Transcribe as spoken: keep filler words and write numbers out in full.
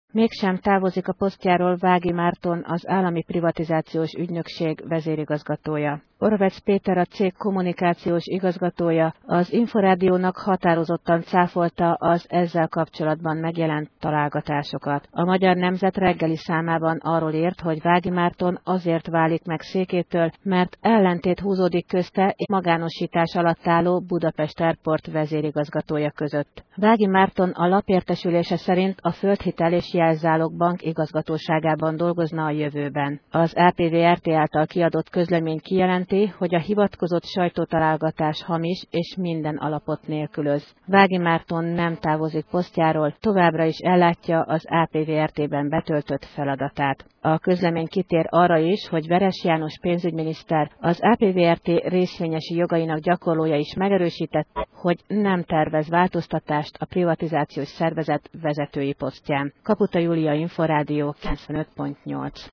Mégsem távozik a posztjáról Vági Márton, az Állami Privatizációs Ügynökség vezérigazgatója. Oravec Péter, a cég kommunikációs igazgatója, az Inforádiónak határozottan cáfolta az ezzel kapcsolatban megjelent találgatásokat. A Magyar Nemzet reggeli számában arról írt, hogy Vági Márton azért válik meg székétől, mert ellentét húzódik közte és magánosítás alatt álló Budapest Airport vezérigazgatója között. Vági Márton a lap értesülése szerint a Földhitel és Jelzálog Bank igazgatóságában dolgozna a jövőben. Az á pé vé er té által kiadott közlemény kijelenti, hogy a hivatkozott sajtótalálgatás hamis és minden alapot nélkülöz. Vági Márton nem távozik posztjáról, továbbra is ellátja az á pé vé er té-ben betöltött feladatát. A közlemény kitér arra is, hogy Veres János pénzügyminiszter, az á pé vé er té részvényesi jogainak gyakorlója is megerősítette, hogy nem tervez változtatást a privatizációs szervezet vezetői posztján. Kaputa Júlia, Inforádió kilencvenöt pont nyolc.